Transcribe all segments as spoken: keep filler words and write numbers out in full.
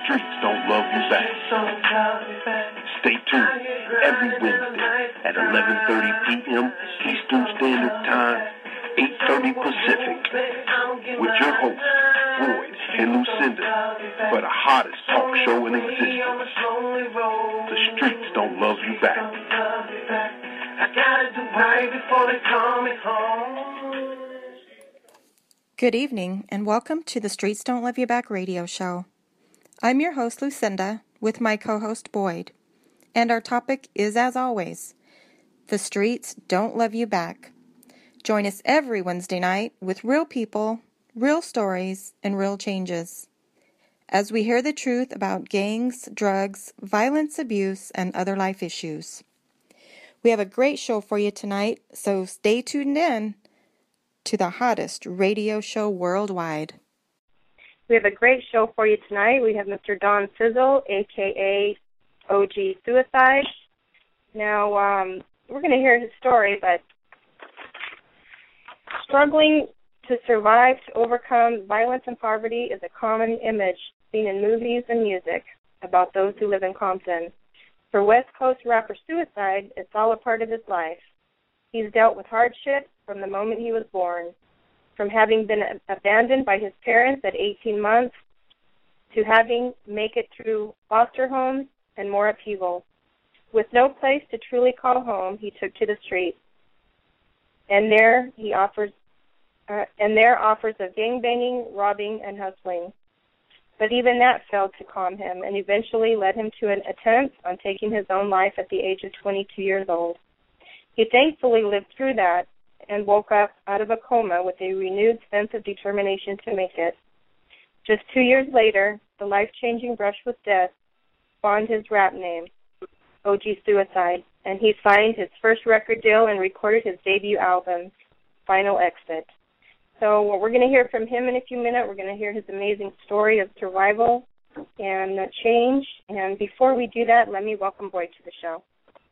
streets don't love you back. Stay tuned every Wednesday at eleven thirty p.m. Eastern Standard Time, eight thirty Pacific, with your hosts, Boyd and Lucinda, for the hottest talk show in existence. The streets don't love you back. I gotta do right before they call me home. Good evening, and welcome to the Streets Don't Love You Back radio show. I'm your host, Lucinda, with my co-host, Boyd, and our topic is, as always, the streets don't love you back. Join us every Wednesday night with real people, real stories, and real changes, as we hear the truth about gangs, drugs, violence, abuse, and other life issues. We have a great show for you tonight, so stay tuned in to the hottest radio show worldwide. We have a great show for you tonight. We have Mister Don Sizzle, a k a. O G Suicide. Now, um, we're going to hear his story, but struggling to survive, to overcome violence and poverty is a common image seen in movies and music about those who live in Compton. For West Coast rapper Suicide, it's all a part of his life. He's dealt with hardship from the moment he was born, from having been abandoned by his parents at eighteen months to having make it through foster homes and more upheaval. With no place to truly call home, he took to the streets, and there he offers, uh, and there offers of gangbanging, robbing, and hustling. But even that failed to calm him, and eventually led him to an attempt on taking his own life at the age of twenty-two years old. He thankfully lived through that and woke up out of a coma with a renewed sense of determination to make it. Just two years later, the life-changing brush with death spawned his rap name, O G Suicide, and he signed his first record deal and recorded his debut album, Final Exit. So we're going to hear from him in a few minutes. We're going to hear his amazing story of survival and change. And before we do that, let me welcome Boyd to the show.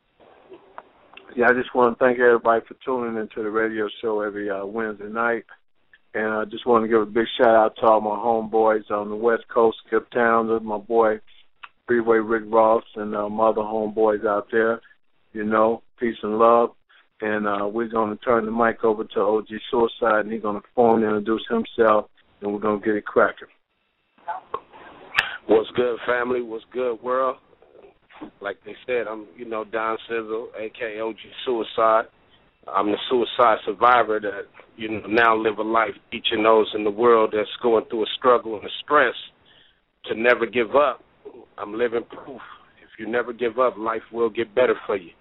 Yeah, I just want to thank everybody for tuning into the radio show every uh, Wednesday night. And I just want to give a big shout-out to all my homeboys on the West Coast, Skip Towns, my boy Freeway Rick Ross, and uh, my other homeboys out there. You know, peace and love. And uh, we're going to turn the mic over to O G Suicide, and he's going to formally introduce himself, and we're going to get it cracking. What's good, family? What's good, world? Like they said, I'm, you know, Don Sizzle, a k a. O G Suicide. I'm the suicide survivor that, you know, now live a life teaching those in the world that's going through a struggle and a stress to never give up. I'm living proof. If you never give up, life will get better for you.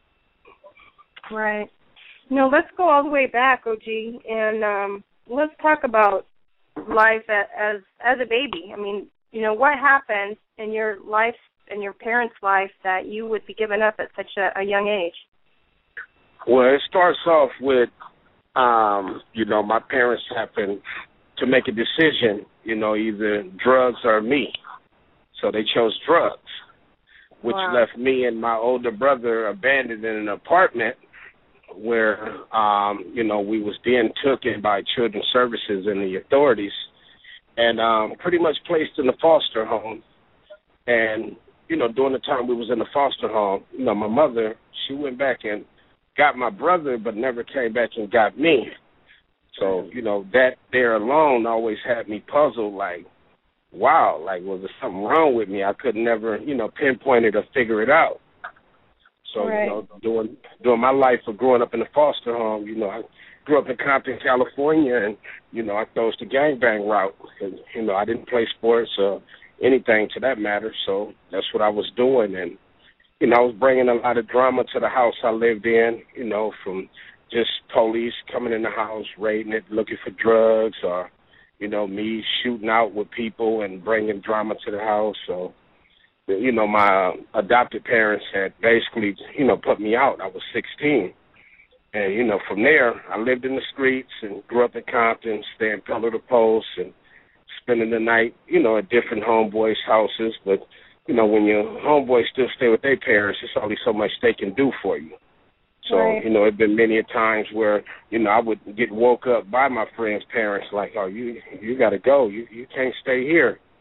Right. Now, let's go all the way back, O G, and um, let's talk about life as as a baby. I mean, you know, what happened in your life, in your parents' life, that you would be given up at such a, a young age? Well, it starts off with, um, you know, my parents happened to make a decision, you know, either drugs or me. So they chose drugs, which wow. left me and my older brother abandoned in an apartment where, um, you know, we was being taken by Children's Services and the authorities and um, pretty much placed in a foster home. And, you know, during the time we was in the foster home, you know, my mother, she went back and got my brother but never came back and got me. So, you know, that there alone always had me puzzled, like, wow, like, was there something wrong with me? I could never, you know, pinpoint it or figure it out. So, right. you know, during, during my life of growing up in a foster home, you know, I grew up in Compton, California, and, you know, I chose the gangbang route. And, you know, I didn't play sports or anything to that matter, so that's what I was doing. And, you know, I was bringing a lot of drama to the house I lived in, you know, from just police coming in the house, raiding it, looking for drugs, or, you know, me shooting out with people and bringing drama to the house. So, you know, my adopted parents had basically, you know, put me out. I was sixteen. And, you know, from there, I lived in the streets and grew up in Compton, staying pillar to post and spending the night, you know, at different homeboys' houses. But, you know, when your homeboys still stay with their parents, there's only so much they can do for you. So, right. you know, it been many a times where, you know, I would get woke up by my friends' parents like, oh, you you got to go. You you can't stay here.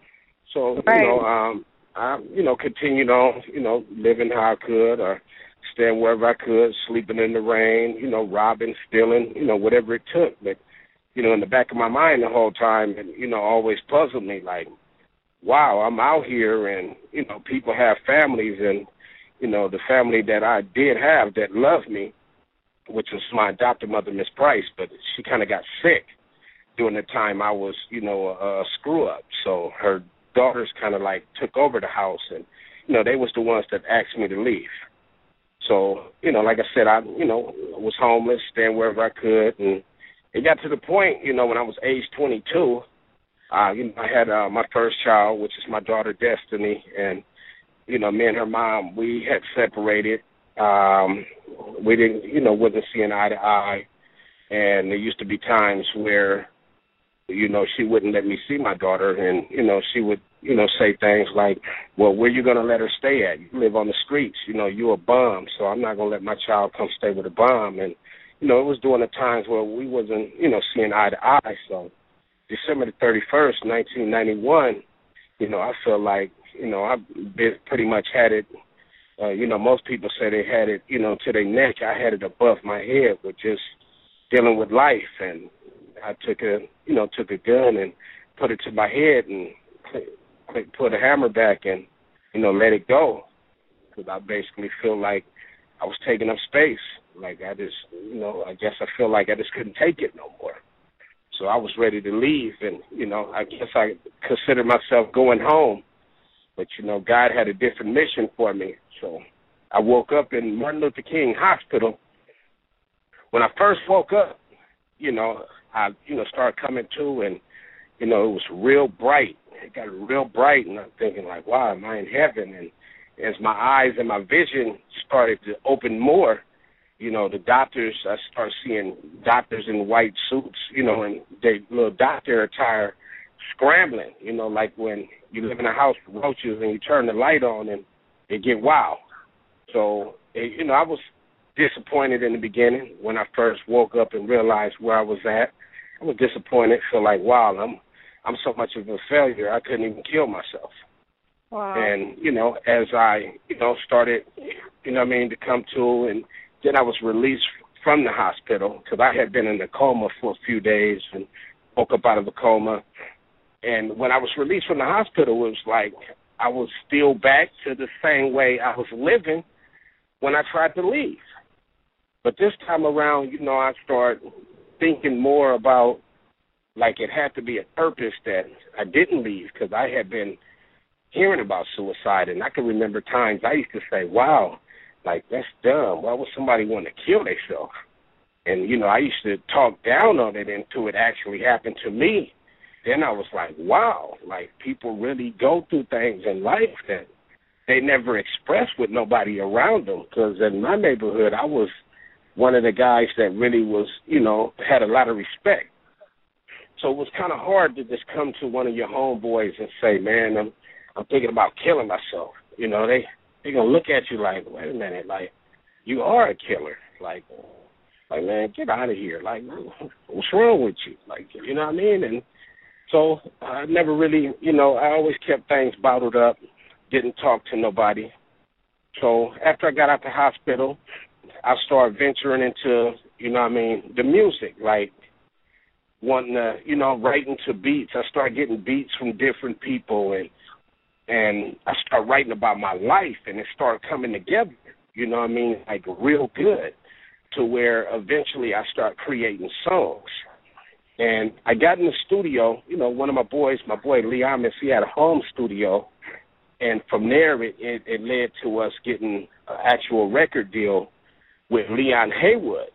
So, right. you know, um, I, you know, continued on, you know, living how I could or staying wherever I could, sleeping in the rain, you know, robbing, stealing, you know, whatever it took. But, you know, in the back of my mind the whole time, and, you know, always puzzled me like, wow, I'm out here and, you know, people have families and, you know, the family that I did have that loved me, which was my adopted mother, Miss Price, but she kind of got sick during the time I was, you know, a, a screw-up. So her daughters kind of like took over the house and, you know, they was the ones that asked me to leave. So, you know, like I said, I, you know, was homeless, staying wherever I could. And it got to the point, you know, when I was age twenty-two, uh, you know, I had uh, my first child, which is my daughter, Destiny. And, you know, me and her mom, we had separated. Um, we didn't, you know, wasn't seeing eye to eye. And there used to be times where, you know, she wouldn't let me see my daughter. And, you know, she would, you know, say things like, well, where you going to let her stay at? You live on the streets. You know, you're a bum, so I'm not going to let my child come stay with a bum. And, you know, it was during the times where we wasn't, you know, seeing eye to eye. So December the thirty-first, nineteen ninety-one, you know, I feel like, you know, I pretty much had it, uh, you know, most people say they had it, you know, to their neck. I had it above my head with just dealing with life. And I took a, you know, took a gun and put it to my head and put a hammer back and, you know, let it go. Because I basically feel like I was taking up space. Like I just, you know, I guess I feel like I just couldn't take it no more. So I was ready to leave. And, you know, I guess I considered myself going home. But, you know, God had a different mission for me. So I woke up in Martin Luther King Hospital. When I first woke up, you know, I, you know, started coming to and, you know, it was real bright. It got real bright, and I'm thinking, like, wow, am I in heaven? And as my eyes and my vision started to open more, you know, the doctors, I started seeing doctors in white suits, you know, and their little doctor attire scrambling, you know, like when you live in a house with roaches and you turn the light on and they get wild. So, it, you know, I was disappointed in the beginning when I first woke up and realized where I was at. I was disappointed, feel like, wow, I'm I'm so much of a failure, I couldn't even kill myself. Wow. And, you know, as I, you know, started, you know what I mean, to come to, and then I was released from the hospital because I had been in a coma for a few days and woke up out of a coma. And when I was released from the hospital, it was like I was still back to the same way I was living when I tried to leave. But this time around, you know, I started thinking more about, like, it had to be a purpose that I didn't leave because I had been hearing about suicide. And I can remember times I used to say, wow, like, that's dumb. Why would somebody want to kill themselves? And, you know, I used to talk down on it until it actually happened to me. Then I was like, wow, like, people really go through things in life that they never express with nobody around them. Because in my neighborhood, I was one of the guys that really was, you know, had a lot of respect. So it was kind of hard to just come to one of your homeboys and say, man, I'm I'm thinking about killing myself. You know, they they gonna look at you like, wait a minute, like, you are a killer. Like, like man, get out of here. Like, what's wrong with you? Like, you know what I mean? And so I never really, you know, I always kept things bottled up, didn't talk to nobody. So after I got out the hospital, I started venturing into, you know what I mean, the music, like wanting to, you know, writing to beats. I started getting beats from different people, and and I started writing about my life, and it started coming together, you know what I mean, like real good, to where eventually I started creating songs. And I got in the studio, you know, one of my boys, my boy Leon, he had a home studio, and from there it, it, it led to us getting an actual record deal with Leon Haywood.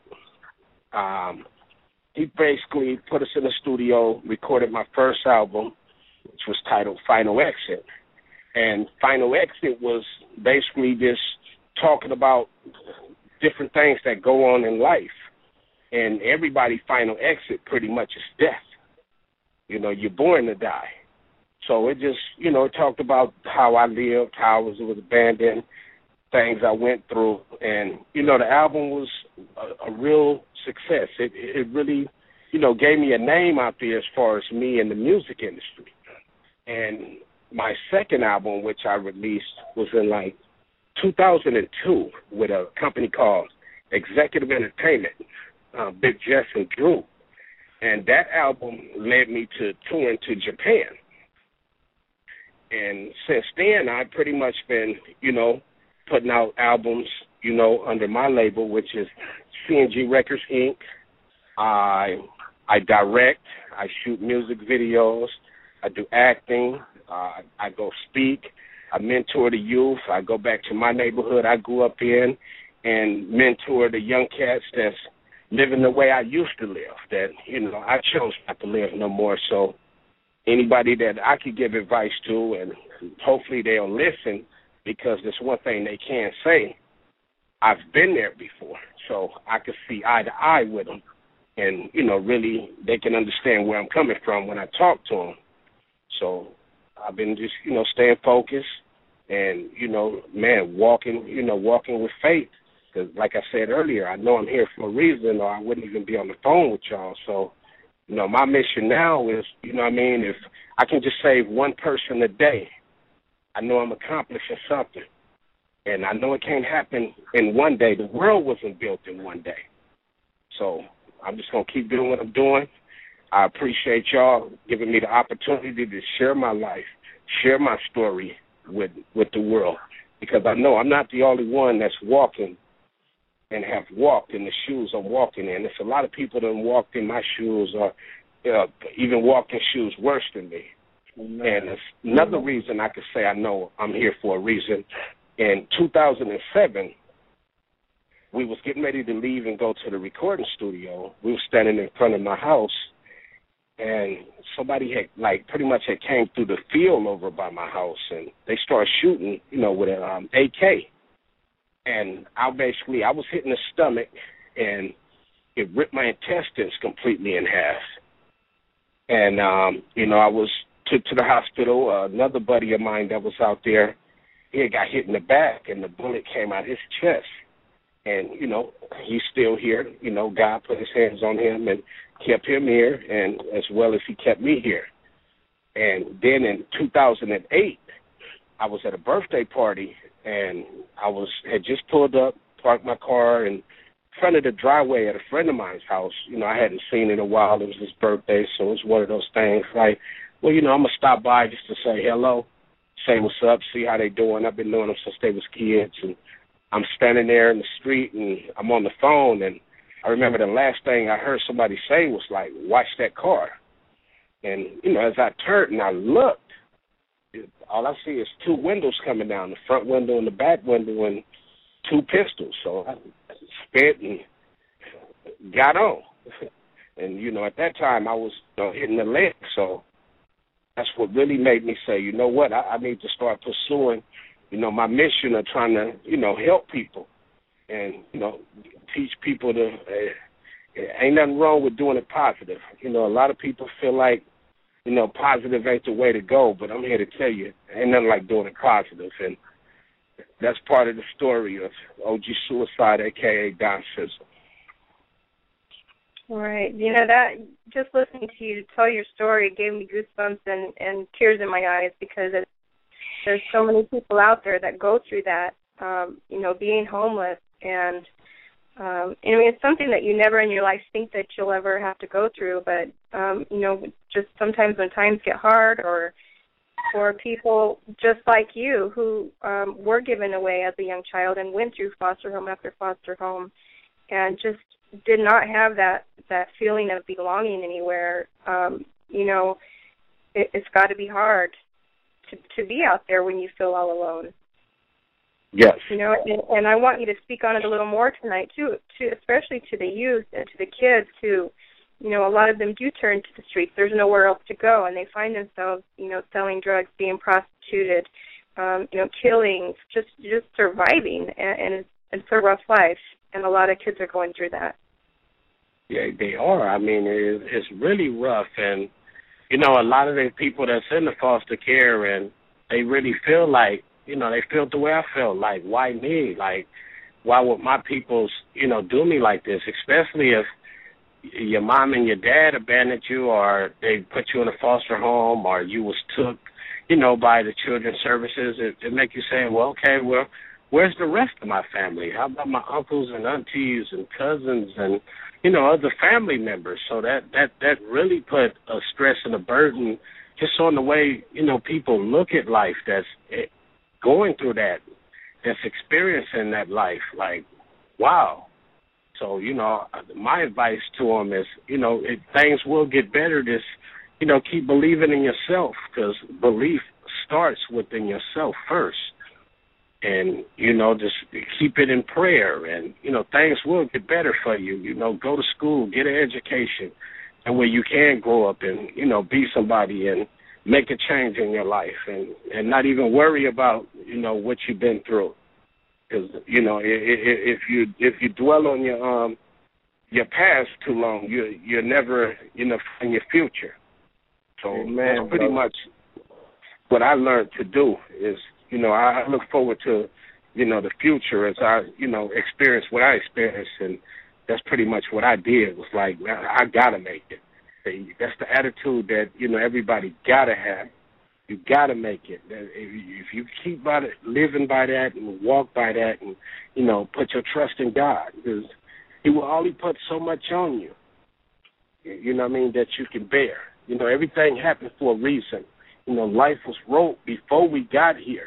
Um, he basically put us in the studio, recorded my first album, which was titled Final Exit. And Final Exit was basically just talking about different things that go on in life. And everybody's final exit pretty much is death. You know, you're born to die. So it just, you know, it talked about how I lived, how I was, was abandoned, things I went through. And, you know, the album was a, a real success. It, it really, you know, gave me a name out there as far as me in the music industry. And my second album, which I released, was in like two thousand two with a company called Executive Entertainment, uh, Big Jess and Drew. And that album led me to touring to Japan. And since then, I've pretty much been, you know, putting out albums, you know, under my label, which is C N G Records, Incorporated. I I direct, I shoot music videos, I do acting, uh, I go speak, I mentor the youth, I go back to my neighborhood I grew up in and mentor the young cats that's living the way I used to live, that, you know, I chose not to live no more. So anybody that I could give advice to, and hopefully they'll listen, because there's one thing they can't say. I've been there before, so I could see eye to eye with them. And, you know, really they can understand where I'm coming from when I talk to them. So I've been just, you know, staying focused and, you know, man, walking, you know, walking with faith. Because like I said earlier, I know I'm here for a reason, or I wouldn't even be on the phone with y'all. So, you know, my mission now is, you know what I mean, if I can just save one person a day, I know I'm accomplishing something. And I know it can't happen in one day. The world wasn't built in one day. So I'm just going to keep doing what I'm doing. I appreciate y'all giving me the opportunity to share my life, share my story with with the world, because I know I'm not the only one that's walking and have walked in the shoes I'm walking in. There's a lot of people that have walked in my shoes, or uh, even walked in shoes worse than me. Amen. And it's another reason I could say I know I'm here for a reason. In two thousand seven, we was getting ready to leave and go to the recording studio. We were standing in front of my house, and somebody had, like, pretty much had came through the field over by my house, and they started shooting, you know, with an um, A K. And I basically, I was hit in the stomach, and it ripped my intestines completely in half. And, um, you know, I was took to the hospital. Uh, another buddy of mine that was out there, he had got hit in the back, and the bullet came out his chest. And, you know, he's still here. You know, God put his hands on him and kept him here, and as well as he kept me here. And then in two thousand eight, I was at a birthday party, and I was had just pulled up, parked my car in front of the driveway at a friend of mine's house. You know, I hadn't seen in a while. It was his birthday, so it was one of those things like, well, you know, I'm going to stop by just to say hello, say what's up, see how they doing. I've been knowing them since they was kids, and I'm standing there in the street, and I'm on the phone, and I remember the last thing I heard somebody say was like, watch that car. And, you know, as I turned and I looked, all I see is two windows coming down, the front window and the back window, and two pistols. So I spit and got on. And, you know, at that time I was, you know, hitting the leg. So that's what really made me say, you know what, I, I need to start pursuing, you know, my mission of trying to, you know, help people and, you know, teach people to, uh, ain't nothing wrong with doing it positive. You know, a lot of people feel like, you know, positive ain't the way to go, but I'm here to tell you, ain't nothing like doing it positive. And that's part of the story of O G Suicide, a k a. Don Sizzle. Right. You know, that, just listening to you tell your story gave me goosebumps and, and tears in my eyes, because it's, there's so many people out there that go through that, um, you know, being homeless. And, um, I mean, it's something that you never in your life think that you'll ever have to go through. But, um, you know, just sometimes when times get hard, or for people just like you who um, were given away as a young child and went through foster home after foster home and just did not have that, that feeling of belonging anywhere, um, you know, it, it's got to be hard to, to be out there when you feel all alone. Yes. You know, and, and I want you to speak on it a little more tonight, too, to, especially to the youth and to the kids who, you know, a lot of them do turn to the streets. There's nowhere else to go, and they find themselves, you know, selling drugs, being prostituted, um, you know, killings, just just surviving, and, and it's, it's a rough life, and a lot of kids are going through that. Yeah, they are. I mean, it, it's really rough, and, you know, a lot of the people that's in the foster care, and they really feel like, you know, they feel the way I feel, like, why me? Like, why would my peoples, you know, do me like this, especially if your mom and your dad abandoned you, or they put you in a foster home, or you was took, you know, by the children's services, it, it make you say, well, okay, well, where's the rest of my family? How about my uncles and aunties and cousins and, you know, other family members? So that, that, that really put a stress and a burden just on the way, you know, people look at life that's going through that, that's experiencing that life. Like, wow. So, you know, my advice to them is, you know, it, things will get better. Just, you know, keep believing in yourself, because belief starts within yourself first. And, you know, just keep it in prayer, and, you know, things will get better for you. You know, go to school, get an education, and where you can grow up and, you know, be somebody and make a change in your life, and, and not even worry about, you know, what you've been through. Because, you know, if you if you dwell on your um your past too long, you you're never, you know, in your future. So Amen, that's pretty brother. much what I learned to do. Is, you know, I look forward to, you know, the future as I, you know, experience what I experienced, and that's pretty much what I did. It was like, I gotta make it. That's the attitude that, you know, everybody gotta have. You gotta make it. If you keep by the, living by that and walk by that, and, you know, put your trust in God, because He will only put so much on you. You know what I mean? That you can bear. You know, everything happened for a reason. You know, life was wrote before we got here.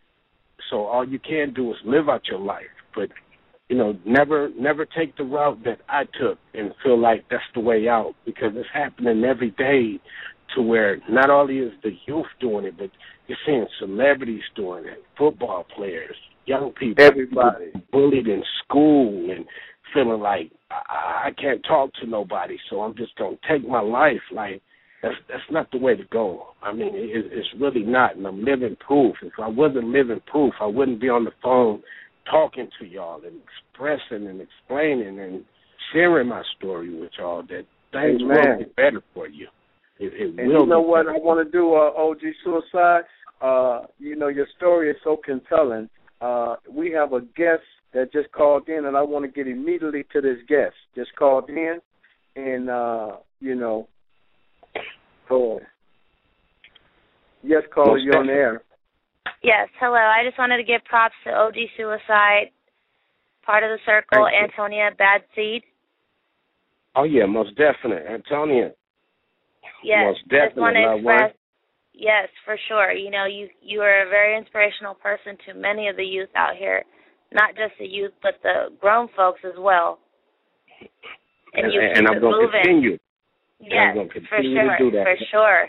So all you can do is live out your life. But, you know, never never take the route that I took and feel like that's the way out, because it's happening every day, to where not only is the youth doing it, but you're seeing celebrities doing it, football players, young people, everybody people bullied in school and feeling like I, I can't talk to nobody, so I'm just going to take my life. Like, that's that's not the way to go. I mean, it, it's really not, and I'm living proof. If I wasn't living proof, I wouldn't be on the phone talking to y'all and expressing and explaining and sharing my story with y'all, that things Amen. will get better for you. It, it and will you know what better. I want to do, uh, O G Suicide? Uh, you know, your story is so compelling. Uh, we have a guest that just called in, and I want to get immediately to this guest. Just called in, and, uh, you know, go on. Yes, caller, you're on the air. Yes, hello. I just wanted to give props to O G Suicide, part of the circle, Antonia Bad Seed. Oh, yeah, most definite. Antonia. Yes, most definite. Just want to express, yes, for sure. You know, you, you are a very inspirational person to many of the youth out here, not just the youth, but the grown folks as well. And, and you and, keep and I'm it going to continue. Yes, I'm going to for continue sure, to do that. for sure.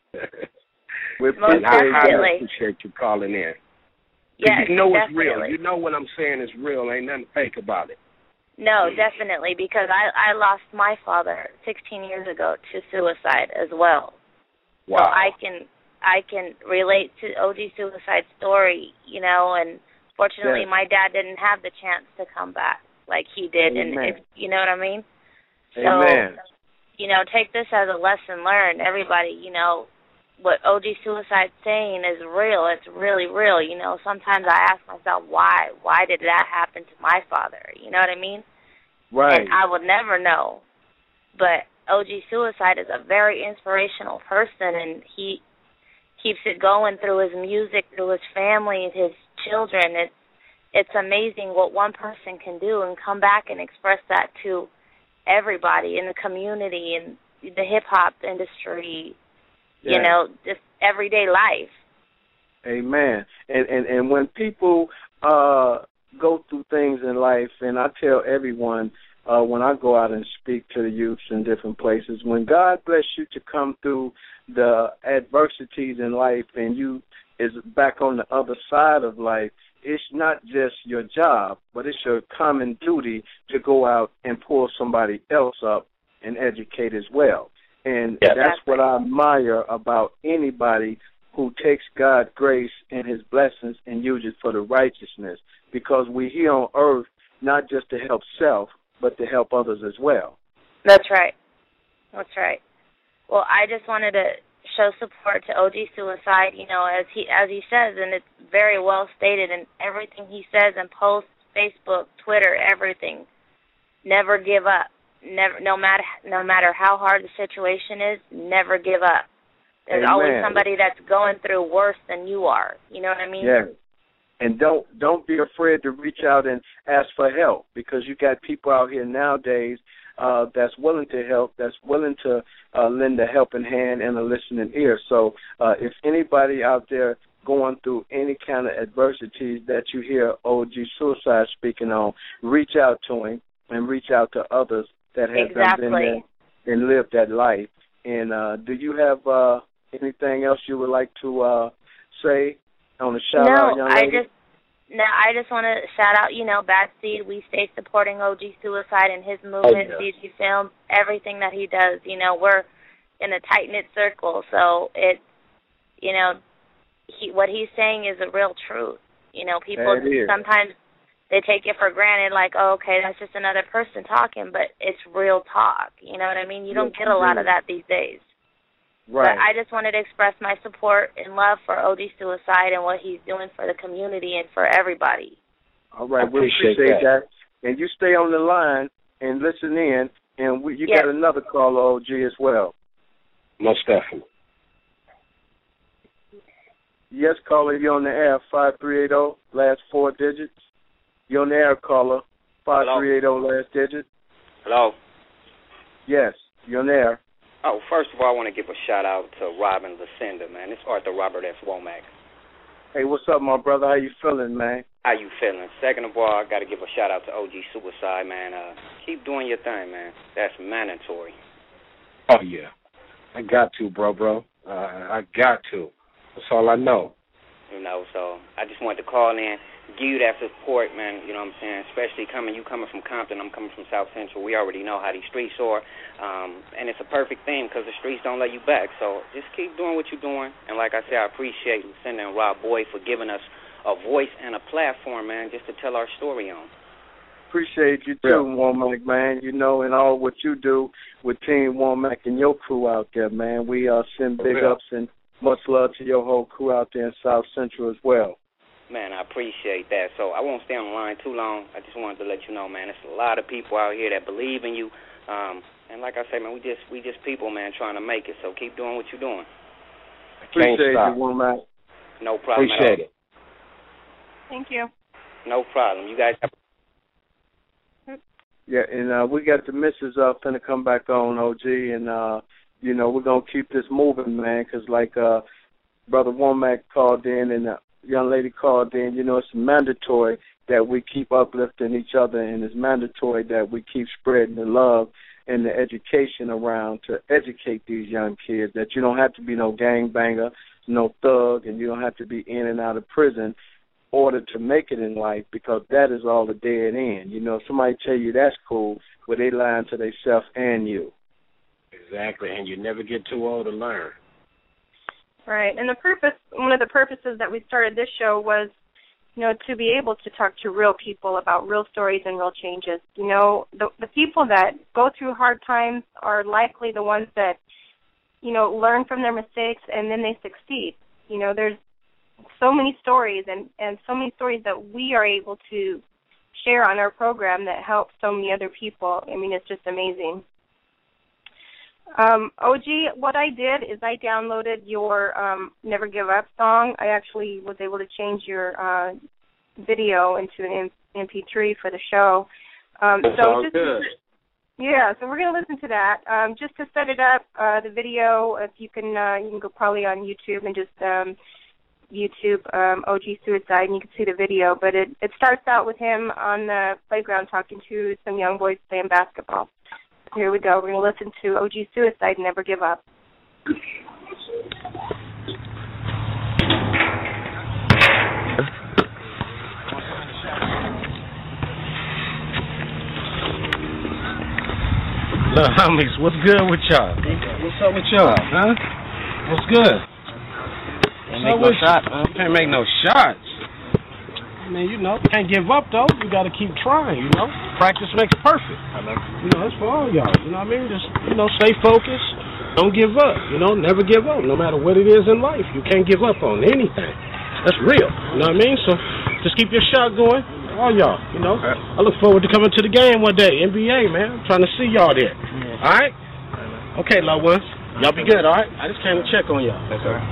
We Most I highly definitely. appreciate you calling in. Yes, you know definitely. it's real. You know what I'm saying is real. Ain't nothing fake about it. No, definitely, because I, I lost my father sixteen years ago to suicide as well. Wow. So I can I can relate to O G Suicide's story, you know, and fortunately yes. my dad didn't have the chance to come back like he did, Amen. and it, you know what I mean? Amen. So, you know, take this as a lesson learned. Everybody, you know, what O G Suicide's saying is real. It's really real. You know, sometimes I ask myself, why? Why did that happen to my father? You know what I mean? Right. And I would never know. But O G Suicide is a very inspirational person, and he keeps it going through his music, through his family, his children. It's, it's amazing what one person can do and come back and express that to everybody in the community and the hip-hop industry, yeah. you know, just everyday life. Amen. And, and, and when people uh, go through things in life, and I tell everyone uh, when I go out and speak to the youths in different places, when God bless you to come through the adversities in life and you is back on the other side of life, it's not just your job, but it's your common duty to go out and pull somebody else up and educate as well. And yeah, that's what I admire about anybody who takes God's grace and his blessings and uses it for the righteousness, because we're here on earth not just to help self, but to help others as well. That's right. That's right. Well, I just wanted to show support to O G Suicide, you know, as he as he says, and it's very well stated in everything he says in posts, Facebook, Twitter, everything. Never give up. Never, no matter no matter how hard the situation is, never give up. There's Amen. always somebody that's going through worse than you are. You know what I mean? Yeah. And don't don't be afraid to reach out and ask for help, because you got people out here nowadays uh, that's willing to help, that's willing to uh, lend a helping hand and a listening ear. So uh, if anybody out there going through any kind of adversities that you hear O G Suicide speaking on, reach out to him and reach out to others that have exactly. been there and lived that life. And uh, do you have uh, anything else you would like to uh, say on the shout no, out, young lady? I just no, I just want to shout out, you know, Bad Seed. We stay supporting O G Suicide and his movement, oh, yeah. C G Films, everything that he does. You know, we're in a tight knit circle, so it's, you know, he what he's saying is a real truth. You know, people sometimes they take it for granted, like, oh, okay, that's just another person talking, but it's real talk. You know what I mean? You don't get a lot of that these days. Right. But I just wanted to express my support and love for O G Suicide and what he's doing for the community and for everybody. All right, we appreciate, appreciate that. that. And you stay on the line and listen in, and we, you yes. got another caller, O G, as well. Most definitely. Yes, caller, you're on the air, five three eight zero, last four digits. You're on the air, caller, five three eight zero, last digit. Hello? Yes, you're on the air. Oh, first of all, I want to give a shout-out to Robin Lucinda, man. It's Arthur Robert S. Womack. Hey, what's up, my brother? How you feeling, man? How you feeling? Second of all, I got to give a shout-out to O G Suicide, man. Uh, keep doing your thing, man. That's mandatory. Oh, yeah. I got to, bro, bro. Uh, I got to. That's all I know. You know, so I just wanted to call in, give you that support, man, you know what I'm saying, especially coming, you coming from Compton, I'm coming from South Central. We already know how these streets are, um, and it's a perfect thing because the streets don't let you back. So just keep doing what you're doing, and like I said, I appreciate Lucinda and Rob Boyd for giving us a voice and a platform, man, just to tell our story on. Appreciate you too, yeah. Womack, man, you know, and all what you do with Team Womack and your crew out there, man. We uh, send big yeah. ups and much love to your whole crew out there in South Central as well. Man, I appreciate that. So I won't stay on the line too long. I just wanted to let you know, man, there's a lot of people out here that believe in you. Um, and like I say, man, we just we just people, man, trying to make it. So keep doing what you're doing. Appreciate you, Womack. No problem. Appreciate it. Thank you. No problem. You guys have. Yeah, and uh, we got the missus uh, finna come back on, O G, and uh, you know, we're going to keep this moving, man, because like uh, Brother Womack called in and the young lady called in, you know, it's mandatory that we keep uplifting each other, and it's mandatory that we keep spreading the love and the education around to educate these young kids that you don't have to be no gangbanger, no thug, and you don't have to be in and out of prison in order to make it in life, because that is all a dead end. You know, if somebody tell you that's cool, well, they lying to themselves and you. Exactly, and you never get too old to learn. Right, and the purpose, one of the purposes that we started this show was, you know, to be able to talk to real people about real stories and real changes. You know, the the people that go through hard times are likely the ones that, you know, learn from their mistakes and then they succeed. You know, there's so many stories and, and so many stories that we are able to share on our program that help so many other people. I mean, it's just amazing. Um, O G, what I did is I downloaded your um, Never Give Up song. I actually was able to change your uh, video into an M P three for the show. Um, that so sounds just, good. Yeah, so we're going to listen to that. Um, just to set it up, uh, the video, if you can, uh, you can go probably on YouTube and just um, YouTube um, O G Suicide, and you can see the video. But it, it starts out with him on the playground talking to some young boys playing basketball. Here we go. We're going to listen to O G Suicide, Never Give Up. Look, homies, what's good with y'all? What's up with y'all, huh? What's good? Can't make no shots, man. Can't make no shots. I mean, you know, can't give up, though. You got to keep trying, you know. Practice makes perfect. You know, that's for all y'all. You know what I mean? Just, you know, stay focused. Don't give up. You know, never give up. No matter what it is in life, you can't give up on anything. That's real. You know what I mean? So just keep your shot going. All y'all, you know. I look forward to coming to the game one day. N B A, man. I'm trying to see y'all there. All right? Okay, loved ones. Y'all be good, all right? I just came to check on y'all. Yes, sir.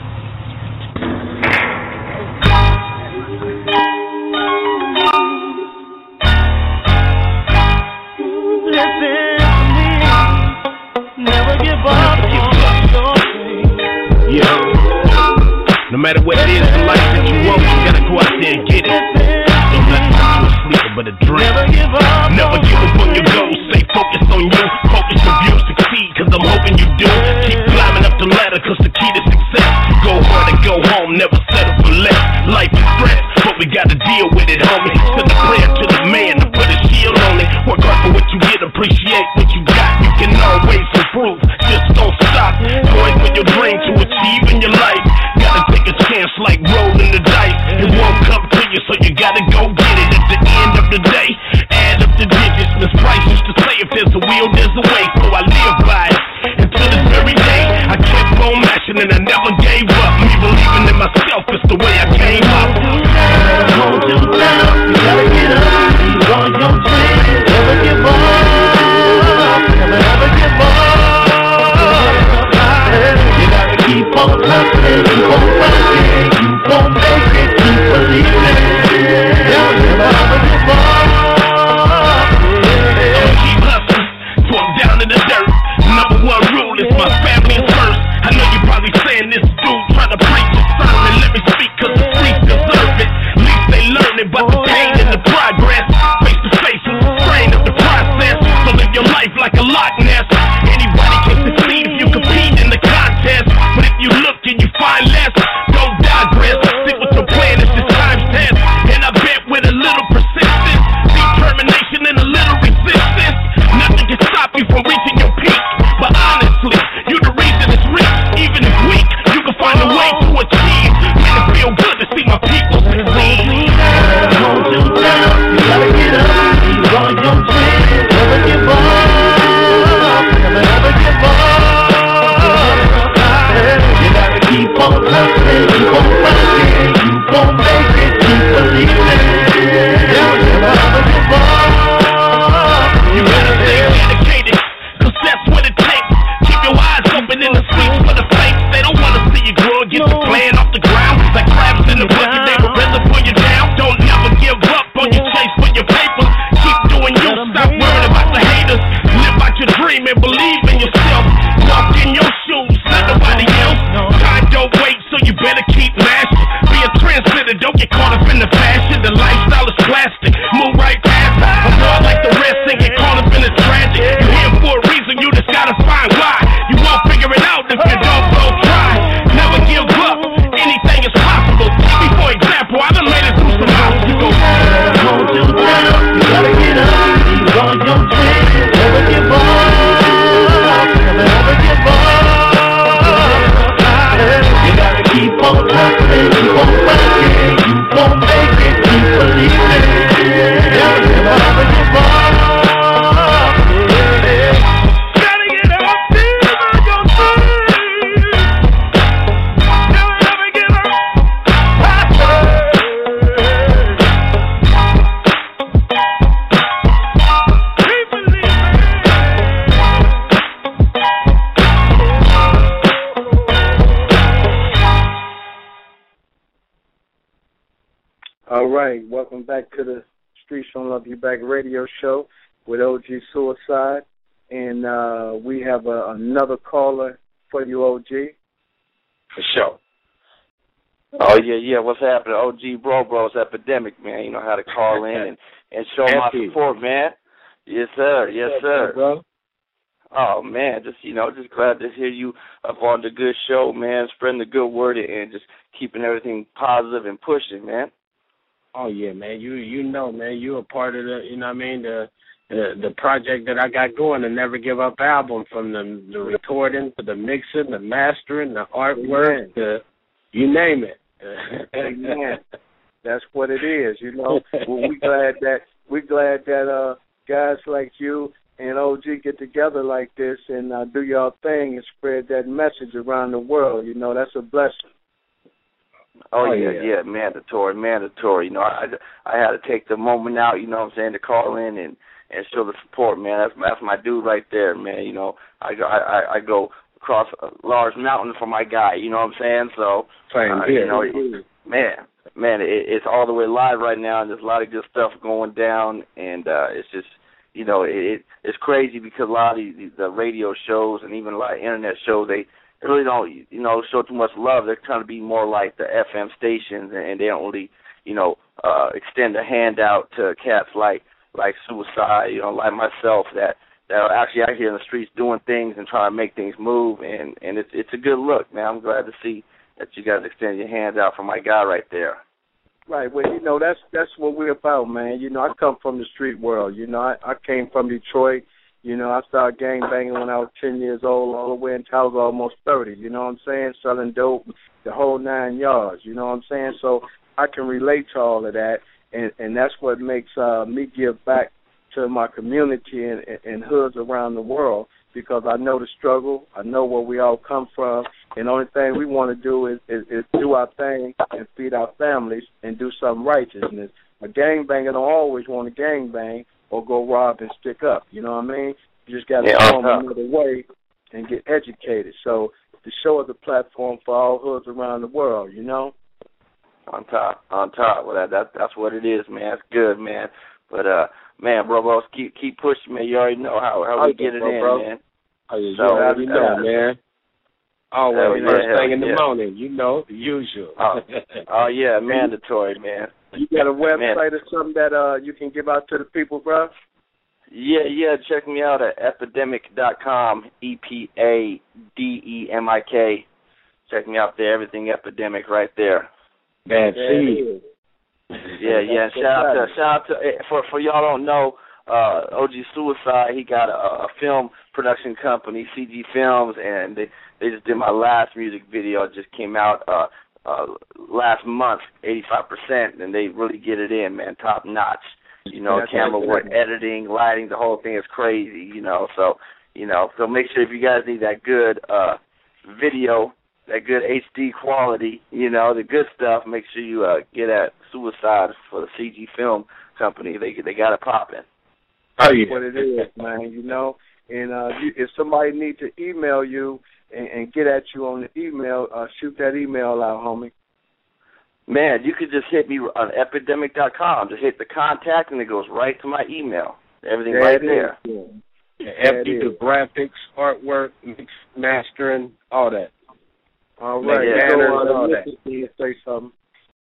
Listen to me. Never give up on your dream. Yeah. No matter what it is in life that you want, you gotta go out there and get it. Don't let it put you to sleep but a dream. Never give up. Never give up on your goals. Stay focused on you. Focus on you. Succeed, cause I'm hoping you do. Keep climbing up the ladder, cause the key to success. Go hard and go home, never settle for less. Life is stress, but we gotta deal with it, homie. Send a prayer to the man to put a shield on it. Work hard for what you get, appreciate what you got. You can always improve, just don't stop. Going for your dream to achieve in your life. Gotta take a chance like rolling the dice. It won't come to you, so you gotta go get it. At the end of the day, add up the digits. Miss Price used to say, if there's a will, there's a way. So I live by it. And to this very day, I kept on mashing and I never gave up. Me believing in myself is the way I came up. Hold you down, you gotta get up. You want your dream, never give up. Never ever give up. You gotta keep on hustling, keep on working. You gon' make it, keep believing. Never ever give up. Keep hustling, so I'm down in the dirt. Number one rule is my family is first. I know you're probably saying this dude trying to preach a sermon. Let me speak cause the streets deserve it. At least they learn it about the pain and the progress. Face to face with the strain of the process. So live your life like a Loch Ness. Anybody can succeed if you compete in the contest. But if you look and you find less, don't digress. Stick with your plan, it's the time's test. And I bet with a little persistence, determination and a little resistance, nothing can stop you from reaching your peak. But honestly, you the reason it's reached. Even if weak, you can find a way to achieve. Man, it feel good to see my people succeed. Hold you down, you gotta get up. You want your dream, never give up. Never ever give up. You gotta keep on hustling, keep on working. You gon' make it, keep believing. Never ever give up. You gotta stay dedicated, cause that's what it takes. Keep your eyes open in the streets for the fakes. They don't wanna see you grow and get the plan off the ground. Like crabs in the bucket, they would rather pull you down. Don't never give up on your chase for your paper. Keep doing you, stop worrying about the haters. Live out your dream and believe in yourself. Walk in your shoes, not nobody else. Time don't wait, so you better keep mashing. Be a trendsetter, don't get caught up in the fashion. The lifestyle is plastic, move right past it. I'm not like the rest, they get caught up in the tragic. You here for a reason, you just gotta find why. You won't figure it out if you don't go try. Never give up, anything is possible. Take me for example, I done made it through some obstacles. Hold you down, you gotta get up. You want your dream, never give up. Never ever give up. You gotta keep on hustling, keep on working. You gon' make it, keep believing. Never ever give up. Gotta get up, feel like your dream. Never ever give up. Keep believing. All right, welcome back to the Streets Don't Love You Back radio show with O G Suicide. And uh, we have uh, another caller for you, O G. For sure. Oh, yeah, yeah. What's happening? O G Bro Bros Epidemic, man. You know how to call in and, and show my support, man. Yes, sir. Yes, sir. Bro? Oh, man. Just, you know, just glad to hear you up on the good show, man. Spreading the good word and just keeping everything positive and pushing, man. Oh yeah, man. You you know, man. You a part of the, you know what I mean, the the, the project that I got going, the Never Give Up album, from the the recording to the mixing, the mastering, the artwork, the you name it. Amen. That's what it is, you know. Well, we glad that we glad that uh guys like you and O G get together like this and uh, do your thing and spread that message around the world. You know, that's a blessing. Oh, Oh, yeah, yeah. yeah, mandatory, mandatory. You know, I, I had to take the moment out, you know what I'm saying, to call in and, and show the support, man. That's, that's my dude right there, man. You know, I go, I, I go across a large mountain for my guy. You know what I'm saying? So, Same uh, here. you know, it, man, man, it, it's all the way live right now, and there's a lot of good stuff going down, and uh, it's just, you know, it, it's crazy because a lot of the, the radio shows and even a lot of internet shows, they really don't, you know, show too much love. They're trying to be more like the F M stations, and they don't really, you know, uh, extend a hand out to cats like like Suicide, you know, like myself, that that are actually out here in the streets doing things and trying to make things move, and and it's it's a good look, man. I'm glad to see that you guys extend your hands out for my guy right there. Right, well, you know, that's that's what we're about, man. You know, I come from the street world. You know, I, I came from Detroit. You know, I started gang banging when I was ten years old, all the way until I was almost thirty. You know what I'm saying? Selling dope, the whole nine yards. You know what I'm saying? So I can relate to all of that, and and that's what makes uh, me give back to my community and, and hoods around the world, because I know the struggle, I know where we all come from, and the only thing we want to do is, is, is do our thing and feed our families and do some righteousness. A gangbanger don't always want to gangbang or go rob and stick up, you know what I mean? You just got to yeah, come another way and get educated. So the show is a platform for all hoods around the world, you know? On top, on top. Well, that, that that's what it is, man. It's good, man. But, uh, man, bro, bro, keep keep pushing, man. You already know how, how we get it bro, in, bro. man. Oh, yeah, so, you already know, uh, man. Always yeah, first yeah, thing in the yeah. morning, you know, the usual. Oh, oh yeah, mandatory, man. You got a website man. or something that uh you can give out to the people, bro? Yeah, yeah, check me out at epidemic dot com, E P A D E M I K. Check me out there, everything Epidemic right there. Bad seed. Yeah, yeah. Shout out to shout out to for for y'all don't know, uh, O G Suicide. He got a, a film production company, C G Films, and they they just did my last music video. It just came out uh, uh, last month, eighty-five percent, and they really get it in, man, top notch. You know, That's camera right. work, editing, lighting, the whole thing is crazy. You know, so you know, so make sure if you guys need that good uh, video, that good H D quality, you know, the good stuff, make sure you uh, get at Suicide for the C G Film Company. They they got it popping. Oh, yeah. That's what it is, man, you know. And uh, you, if somebody needs to email you and, and get at you on the email, uh, shoot that email out, homie. Man, you could just hit me on epidemic dot com. Just hit the contact, and it goes right to my email. Everything There right it there. is. Yeah, There F D, it is. the graphics, artwork, mix, mastering, all that. All right, Yeah, go banners, on all and that. listen to you say something.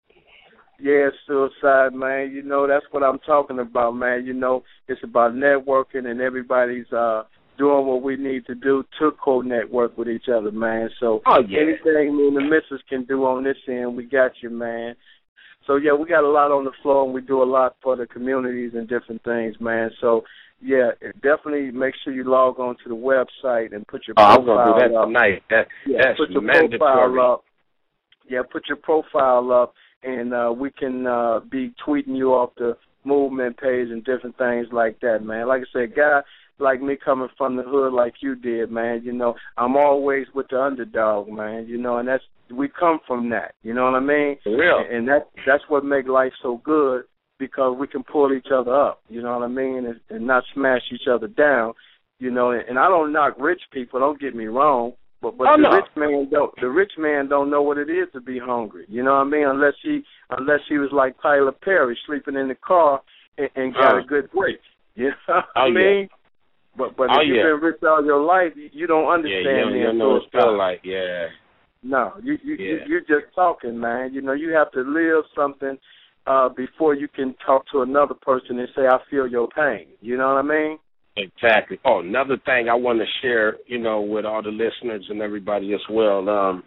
Yeah, Suicide, man. You know, that's what I'm talking about, man. You know, it's about networking, and everybody's uh, doing what we need to do to co-network with each other, man. So Oh, yeah. anything me and the missus can do on this end, we got you, man. So, yeah, we got a lot on the floor, and we do a lot for the communities and different things, man. So, yeah, definitely make sure you log on to the website and put your Oh, profile I'm going to do that up. tonight. That, Yeah, that's put your mandatory. profile up. Yeah, put your profile up, and uh, we can uh, be tweeting you off the movement page and different things like that, man. Like I said, guy like me coming from the hood like you did, man, you know, I'm always with the underdog, man, you know, and that's we come from that, you know what I mean? For real. And that that's what makes life so good, because we can pull each other up, you know what I mean, and, and not smash each other down, you know. And, and I don't knock rich people, don't get me wrong, but but Oh, the no. rich man don't the rich man don't know what it is to be hungry, you know what I mean? Unless he unless he was like Tyler Perry, sleeping in the car and, and got Oh. a good break, you know what Oh, I yeah. mean? But but Oh, if you've yeah. been rich all your life, you, you don't Yeah, understand you don't, the you don't know what it influence. feel like, yeah. No, you you, Yeah. you you're just talking, man. You know, you have to live something uh, before you can talk to another person and say, "I feel your pain." You know what I mean? Exactly. Oh, another thing I want to share, you know, with all the listeners and everybody as well. Um,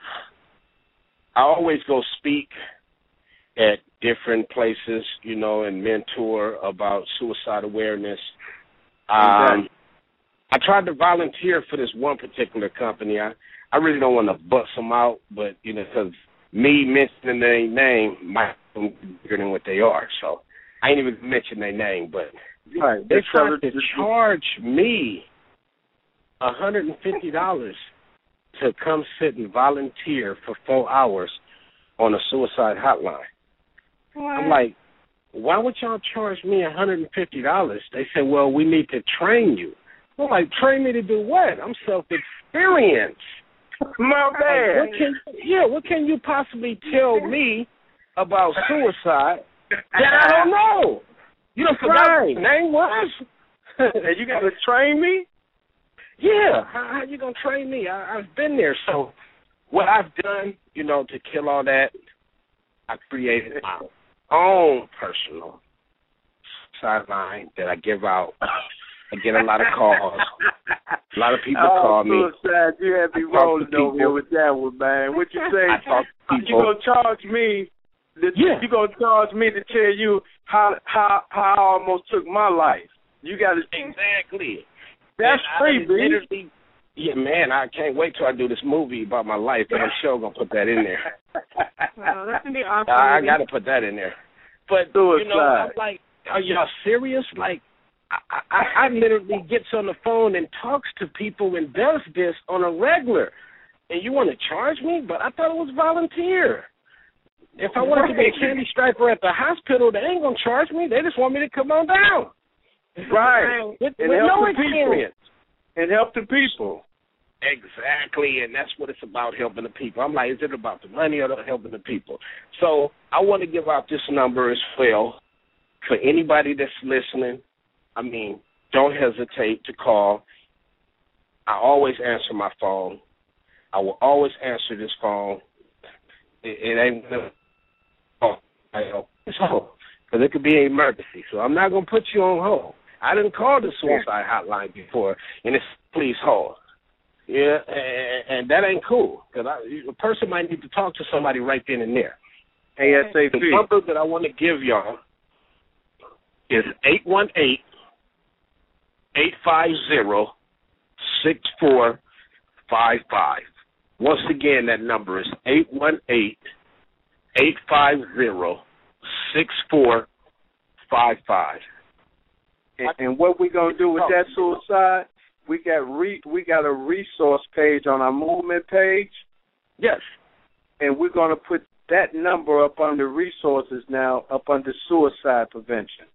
I always go speak at different places, you know, and mentor about suicide awareness. Um, I tried to volunteer for this one particular company. I, I really don't want to bust them out, but, you know, because me mentioning their name might be bigger than what they are. So I ain't even mention their name, but Right. they Just tell tried it- to just- charge me one hundred fifty dollars to come sit and volunteer for four hours on a suicide hotline. I'm like, why would y'all charge me one hundred fifty dollars? They said, well, we need to train you. I'm like, train me to do what? I'm self-experienced. My bad. What can, yeah, what can you possibly tell me about suicide that I don't know? You don't forgot Right. what the name was? And you got to train me? Yeah, how, how you going to train me? I, I've been there. So what I've done, you know, to kill all that, I created my own personal sideline that I give out. I get a lot of calls. A lot of people oh, call me. Suicide, you had me rolling over here with that one, man. What you say? I talk to people. You gonna charge me? To, Yeah. You gonna charge me to tell you how how how I almost took my life? You got to exactly. That's free, B. Literally, yeah, man. I can't wait till I do this movie about my life. And I'm sure gonna put that in there. Wow, that's gonna be awesome. I, I got to put that in there. But Suicide. you know, I'm like, are y'all serious? Like, I, I, I literally gets on the phone and talks to people and does this on a regular. And you want to charge me? But I thought it was volunteer. If I wanted to be a candy striper at the hospital, they ain't gonna charge me. They just want me to come on down. Right. With, And with help no the people. experience. And help the people. Exactly, and that's what it's about, helping the people. I'm like, is it about the money or helping the people? So I want to give out this number as well for anybody that's listening. I mean, don't hesitate to call. I always answer my phone. I will always answer this phone. It, it ain't oh, it's hold because it could be an emergency. So I'm not gonna put you on hold. I didn't call the suicide hotline before, and it's please hold. Yeah, and, and that ain't cool because a person might need to talk to somebody right then and there. ASAP. The number that I want to give y'all is eight one eight, eight five zero, six four five five. Once again, that number is eight one eight, eight five zero, six four five five. And, and what we gonna do with that suicide? We got re, we got a resource page on our movement page. Yes. And we're gonna put that number up under resources now, up under suicide prevention.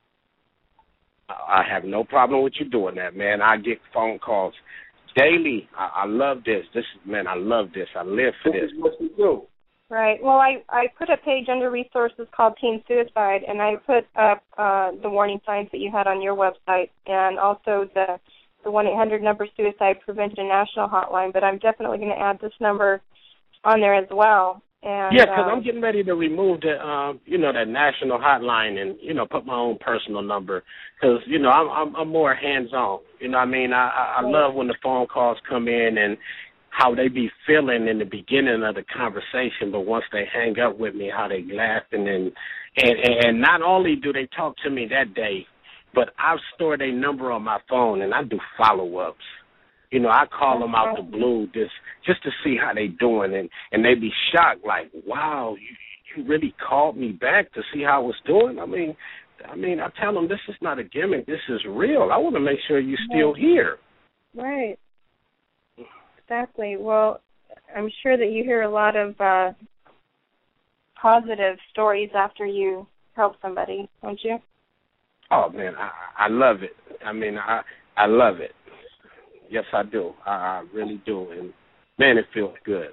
I have no problem with you doing that, man. I get phone calls daily. I, I love this. This is, man, I love this. I live for This this. is what we do. Right. Well, I, I put a page under resources called Teen Suicide, and I put up uh, the warning signs that you had on your website and also the the one eight hundred number Suicide Prevention National Hotline, but I'm definitely going to add this number on there as well. And, yeah, because um, I'm getting ready to remove the, um, you know, that national hotline and, you know, put my own personal number because, you know, I'm, I'm, I'm more hands-on. You know what I mean? I, I, I love when the phone calls come in and how they be feeling in the beginning of the conversation, but once they hang up with me, how they laughing and, and, and not only do they talk to me that day, but I've stored their number on my phone and I do follow-ups. You know, I call them out the blue just just to see how they doing, and, and they be shocked, like, wow, you, you really called me back to see how I was doing? I mean, I mean, I tell them this is not a gimmick. This is real. I want to make sure you're still here. Right. Exactly. Well, I'm sure that you hear a lot of uh, positive stories after you help somebody, don't you? Oh, man, I, I love it. I mean, I I love it. Yes, I do. I, I really do. And, man, it feels good.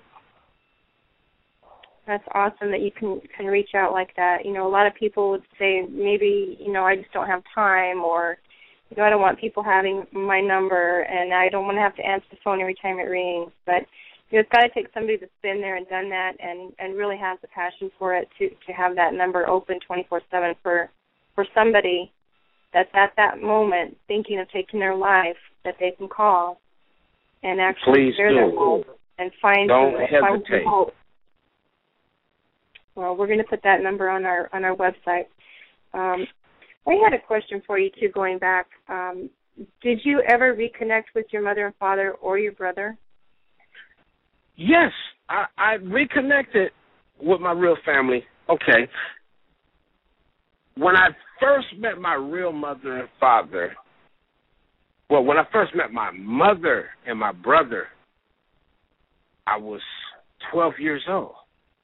That's awesome that you can can reach out like that. You know, a lot of people would say maybe, you know, I just don't have time, or, you know, I don't want people having my number and I don't want to have to answer the phone every time it rings. But, you know, it's got to take somebody that's been there and done that and, and really has the passion for it to, to have that number open twenty-four seven for, for somebody that's at that moment thinking of taking their life, that they can call and actually Please share do. their hope and find Don't some, find some hesitate. hope. Well, we're going to put that number on our on our website. Um, I had a question for you too. Going back, um, did you ever reconnect with your mother and father or your brother? Yes, I, I reconnected with my real family. Okay. When I first met my real mother and father, well, when I first met my mother and my brother, I was twelve years old.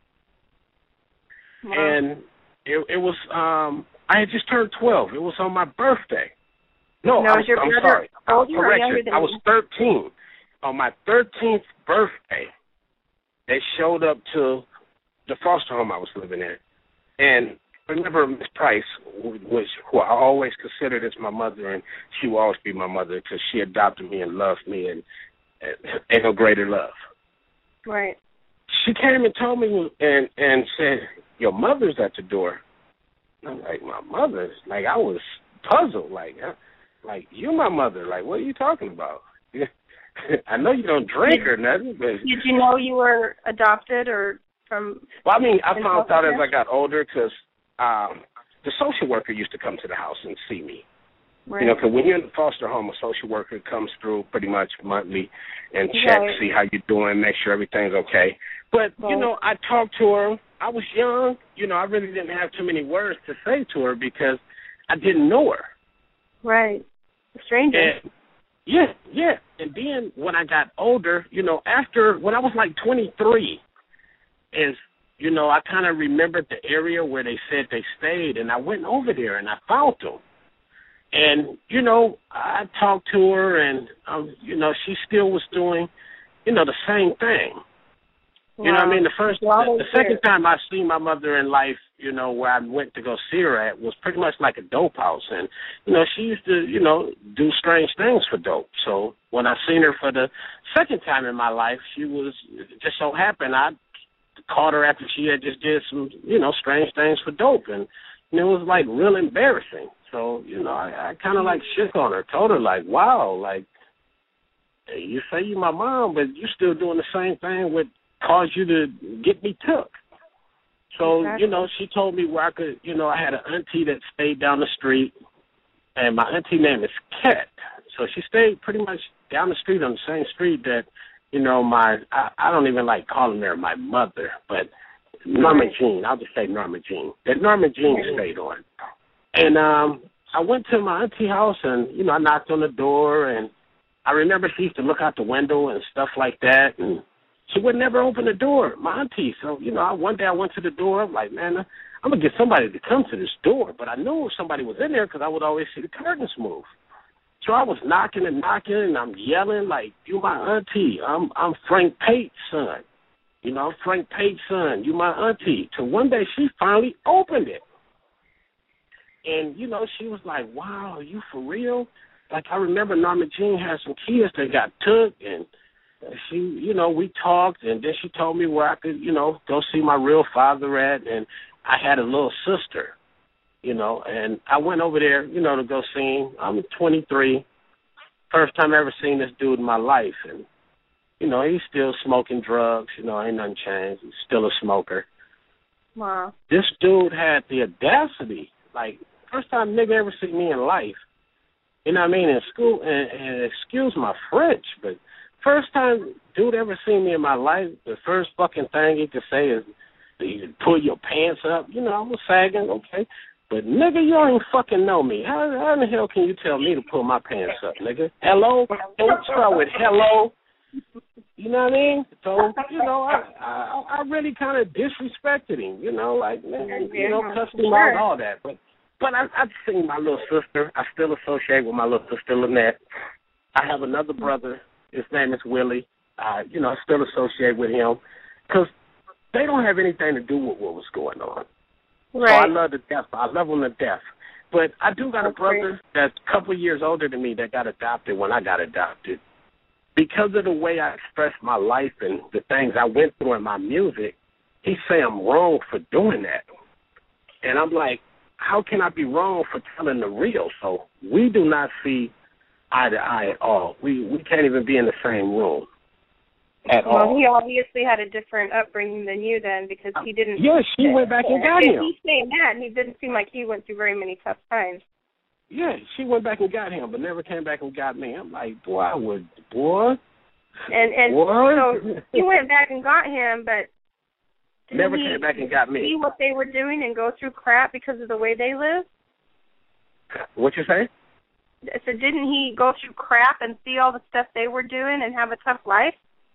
Wow. And it, it was, um, I had just turned twelve. It was on my birthday. No, Now, I is your I'm brother sorry. older or Correction. younger than I was you? thirteen. on my thirteenth birthday, they showed up to the foster home I was living in. And I remember Miss Price, which, who I always considered as my mother, and she will always be my mother because she adopted me and loved me, and, and ain't no greater love. Right. She came and told me and, and said, your mother's at the door. And I'm like, my mother? Like, I was puzzled. Like, like you're my mother. Like, what are you talking about? I know you don't drink or nothing, but did you know you were adopted or from? Well, I mean, I found out as I got older because um, the social worker used to come to the house and see me. Right. You know, because when you're in the foster home, a social worker comes through pretty much monthly and check, right. see how you're doing, make sure everything's okay. But, right. you know, I talked to her. I was young. You know, I really didn't have too many words to say to her because I didn't know her. Right. A stranger. And, yeah, yeah. And then when I got older, you know, after, when I was like twenty-three, is, you know, I kind of remembered the area where they said they stayed, and I went over there and I found them. And, you know, I talked to her, and, um, you know, she still was doing, you know, the same thing. Wow. You know what I mean? The first, the, the second time I seen my mother in life, you know, where I went to go see her at was pretty much like a dope house. And, you know, she used to, you know, do strange things for dope. So when I seen her for the second time in my life, she was, just so happened, I caught her after she had just did some, you know, strange things for dope. And, and it was, like, real embarrassing. So, you know, I, I kind of, like, shook on her, told her, like, wow, like, hey, you say you my mom, but you still doing the same thing with caused you to get me took. So, exactly. you know, she told me where I could, you know, I had an auntie that stayed down the street, and my auntie name is Kat. So she stayed pretty much down the street on the same street that, you know, my, I, I don't even like calling her my mother, but Norma Jean, I'll just say Norma Jean, that Norma Jean stayed on. And um, I went to my auntie house, and, you know, I knocked on the door, and I remember she used to look out the window and stuff like that, and she would never open the door, my auntie. So, you know, one day I went to the door. I'm like, man, I'm going to get somebody to come to this door. But I knew somebody was in there because I would always see the curtains move. So I was knocking and knocking, and I'm yelling like, you my auntie. I'm I'm Frank Pate's son. You know, I'm Frank Pate's son. You my auntie. So one day she finally opened it. And, you know, she was like, wow, are you for real? Like, I remember Norma Jean had some kids that got took, and she, you know, we talked, and then she told me where I could, you know, go see my real father at, and I had a little sister, you know, and I went over there, you know, to go see him. I'm twenty-three, first time I ever seen this dude in my life, and, you know, he's still smoking drugs, you know, ain't nothing changed, he's still a smoker. Wow. This dude had the audacity, like, first time nigga ever seen me in life, you know what I mean, in school, and, and excuse my French, but first time dude ever seen me in my life, the first fucking thing he could say is, you pull your pants up. You know, I was sagging, okay. But, nigga, you don't even fucking know me. How, how in the hell can you tell me to pull my pants up, nigga? Hello? Don't start with hello. You know what I mean? So, you know, I I, I really kind of disrespected him, you know, like, man, you know, cussed him out and all that. But, but I, I've seen my little sister. I still associate with my little sister, Lynette. I have another brother. His name is Willie. Uh, you know, I still associate with him because they don't have anything to do with what was going on. Right. So I love the death. I love them to death. But I do got a brother that's a couple of years older than me that got adopted when I got adopted. Because of the way I expressed my life and the things I went through in my music, he say I'm wrong for doing that. And I'm like, how can I be wrong for telling the real? So we do not see eye to eye at all. We we can't even be in the same room at well, all. Well, he obviously had a different upbringing than you then because he didn't... Yeah, she went back and got him. He's saying that, and he didn't seem like he went through very many tough times. Yeah, she went back and got him, but never came back and got me. I'm like, boy, I would, boy. And, and boy. so he went back and got him, but... Never he came back and got me. See what they were doing and go through crap because of the way they live? What you say? So didn't he go through crap and see all the stuff they were doing and have a tough life?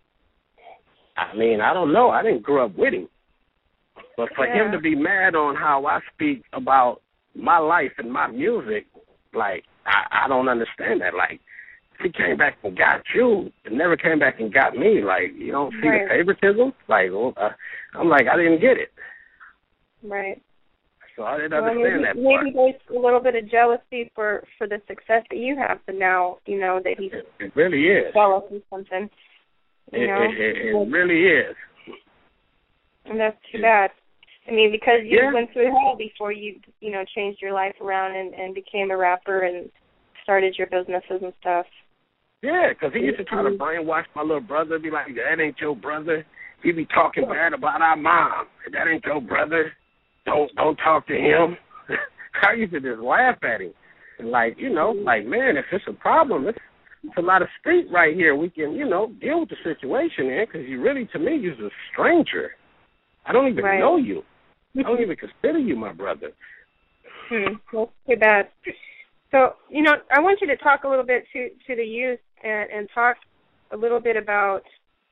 I mean, I don't know. I didn't grow up with him. But for yeah. him to be mad on how I speak about my life and my music, like, I, I don't understand that. Like, he came back and got you, it never came back and got me. Like, you don't see right. the favoritism? Like, well, uh, I'm like, I didn't get it. Right. So I didn't well, understand maybe, that part. Maybe there's a little bit of jealousy for, for the success that you have, but now, you know, that he's it, it really is. jealous or something. You it, know? it, it, it really is. And that's too bad. I mean, because you yeah. went through hell before you, you know, changed your life around and, and became a rapper and started your businesses and stuff. Yeah, because he used to try to brainwash my little brother, be like, that ain't your brother. He be talking bad about our mom. That ain't your brother. Don't don't talk to him. I used to just laugh at him. And like, you know, like, man, if it's a problem, it's, it's a lot of street right here. We can, you know, deal with the situation, man, because you really, to me, you're a stranger. I don't even right. know you. I don't even consider you my brother. Hmm, that's too bad. So, you know, I want you to talk a little bit to, to the youth and, and talk a little bit about,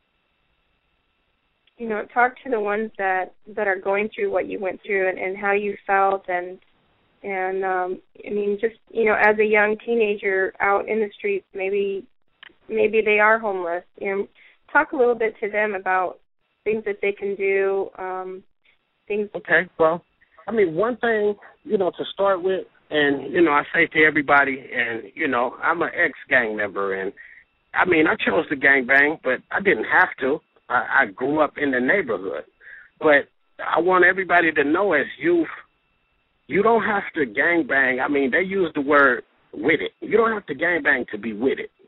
you know, talk to the ones that, that are going through what you went through and, and how you felt and, and um, I mean, just, you know, as a young teenager out in the streets, maybe maybe they are homeless. You know, talk a little bit to them about things that they can do, um, things. Okay, well, I mean, one thing, you know, to start with, and, you know, I say to everybody, and, you know, I'm an ex-gang member, and, I mean, I chose to gangbang, but I didn't have to. I, I grew up in the neighborhood. But I want everybody to know as youth, you don't have to gangbang. I mean, they use the word with it. You don't have to gangbang to be with it.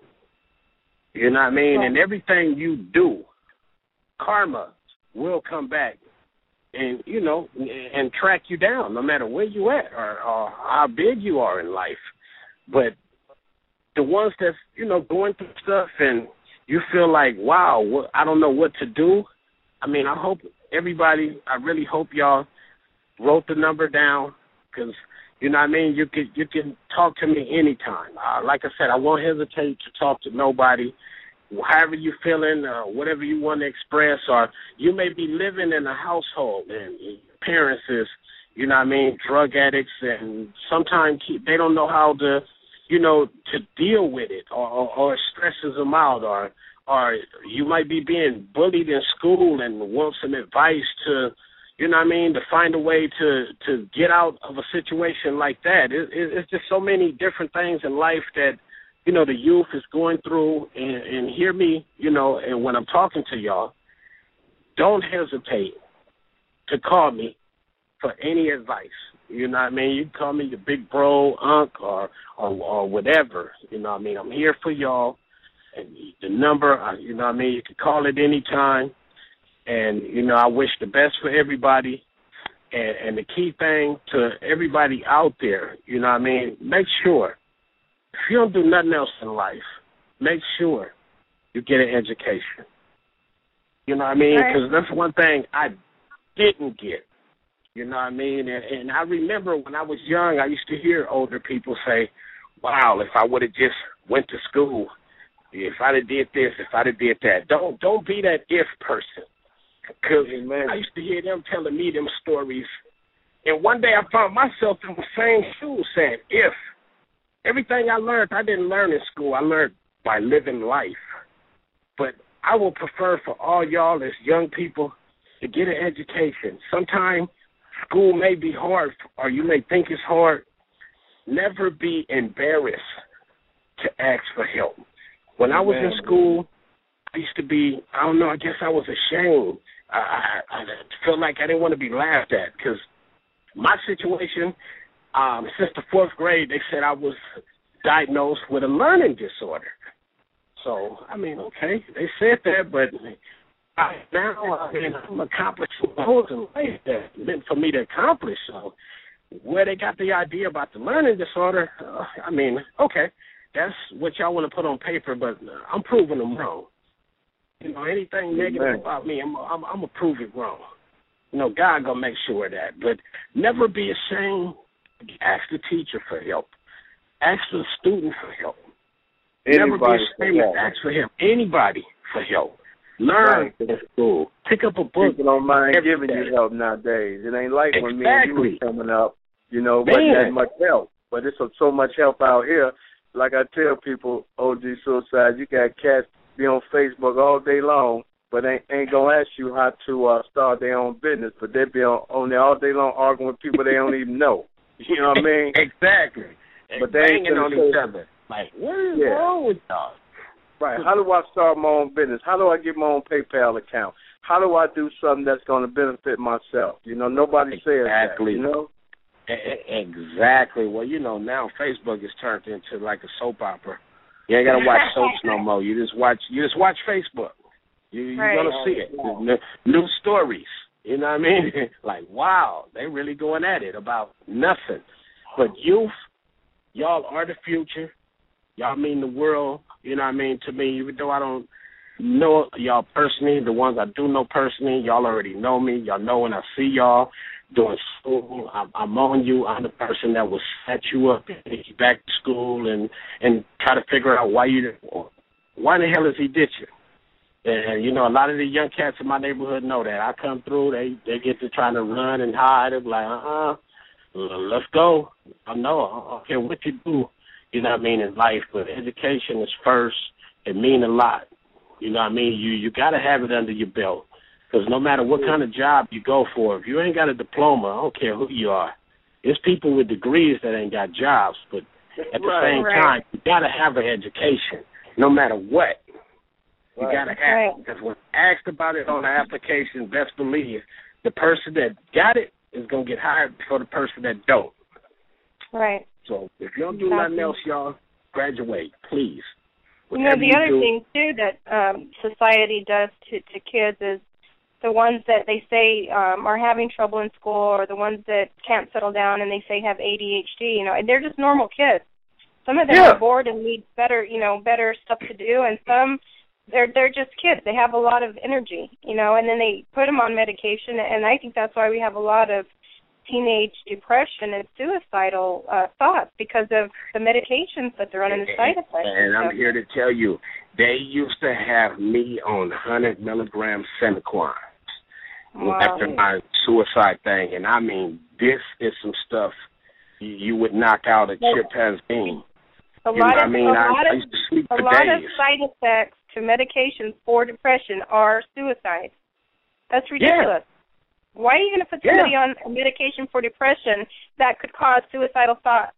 You know what I mean? Right. And everything you do, karma will come back and, you know, and track you down no matter where you at or, or how big you are in life. But the ones that's, you know, going through stuff and you feel like, wow, what, I don't know what to do. I mean, I hope everybody, I really hope y'all wrote the number down because, you know what I mean, you can, you can talk to me anytime. Uh, like I said, I won't hesitate to talk to nobody. However you feeling, uh, whatever you want to express, or you may be living in a household and your parents is, you know what I mean, drug addicts, and sometimes they don't know how to, you know, to deal with it, or, or, or it stresses them out, or or you might be being bullied in school and want some advice to, you know what I mean, to find a way to, to get out of a situation like that. It, it, it's just so many different things in life that, you know, the youth is going through, and, and hear me, you know, and when I'm talking to y'all, don't hesitate to call me for any advice. You know what I mean? You can call me your big bro, unc, or, or or whatever. You know what I mean? I'm here for y'all. And the number, you know what I mean? You can call it any time. And, you know, I wish the best for everybody. And, and the key thing to everybody out there, you know what I mean? Make sure, if you don't do nothing else in life, make sure you get an education. You know what I mean? Because right. That's one thing I didn't get. You know what I mean? And, and I remember when I was young, I used to hear older people say, wow, if I would have just went to school, if I'd have did this, if I'd have did that. Don't don't be that if person. Because I used to hear them telling me them stories. And one day I found myself in the same shoes saying, if. Everything I learned, I didn't learn in school. I learned by living life. But I would prefer for all y'all as young people to get an education. Sometimes school may be hard, or you may think it's hard. Never be embarrassed to ask for help. When I was in school, I used to be, I don't know, I guess I was ashamed. I, I, I felt like I didn't want to be laughed at because my situation, um, since the fourth grade, they said I was diagnosed with a learning disorder. So, I mean, okay, they said that, but I, now I mean, I'm accomplishing goals in life that meant for me to accomplish. So where they got the idea about the learning disorder, uh, I mean, okay, that's what y'all want to put on paper, but I'm proving them wrong. You know, anything negative Amen. About me, I'm, I'm, I'm going to prove it wrong. You know, God going to make sure of that. But never be ashamed. Ask the teacher for help. Ask the student for help. Anybody never be ashamed to ask for help. Anybody for help. Learn right. in school. Pick up a book. People don't mind giving day. you help nowadays. It ain't like exactly. when me and you was coming up, you know, wasn't that much help. But there's so, so much help out here. like I tell people, O G Suicide, you got cats be on Facebook all day long, but ain't, ain't going to ask you how to uh, start their own business, but they be on, on there all day long arguing with people they don't even know. You know what I mean? Exactly. But they ain't banging on say, each other. Like, what is yeah. wrong with y'all? Right. How do I start my own business? How do I get my own PayPal account? How do I do something that's going to benefit myself? You know, nobody exactly. says that, you know? Exactly. Well, you know, now Facebook is turned into like a soap opera. You ain't got to watch soaps no more. You just watch You just watch Facebook. You, you're right. going to see it. New, new stories. You know what I mean? Like, wow, they really going at it about nothing. But youth, y'all are the future. Y'all mean the world, you know what I mean, to me, even though I don't know y'all personally, the ones I do know personally, y'all already know me. Y'all know when I see y'all doing school, I'm, I'm on you. I'm the person that will set you up and take you back to school and, and try to figure out why you, why the hell has he ditched you? And, you know, a lot of the young cats in my neighborhood know that. I come through, they, they get to trying to run and hide. They're like, uh-uh, let's go. I know, I don't care what you do. You know what I mean, in life, but education is first. It means a lot. You know what I mean? You you got to have it under your belt because no matter what kind of job you go for, if you ain't got a diploma, I don't care who you are. There's people with degrees that ain't got jobs, but at the right, same right. time, you got to have an education no matter what. You right. got to have it because when asked about it on the application, best believe the person that got it is going to get hired before the person that don't. Right. So if you don't do exactly. nothing else, y'all, graduate, please. Whatever you know, the you other do, thing, too, that um, society does to, to kids is the ones that they say um, are having trouble in school or the ones that can't settle down and they say have A D H D, you know, and they're just normal kids. Some of them yeah. are bored and need better, you know, better stuff to do, and some, they're they're just kids. They have a lot of energy, you know, and then they put them on medication, and I think that's why we have a lot of teenage depression and suicidal uh, thoughts because of the medications that they're on and the side effects. And I'm here to tell you, they used to have me on one hundred milligram Senequan wow. after my suicide thing. And I mean, this is some stuff you, you would knock out a well, chimpanzee. A you lot know of, I mean, a I, lot I of, used to sleep a for lot days. of side effects to medications for depression are suicide. That's ridiculous. Yeah. Why are you going to put somebody yeah. on a medication for depression that could cause suicidal thoughts?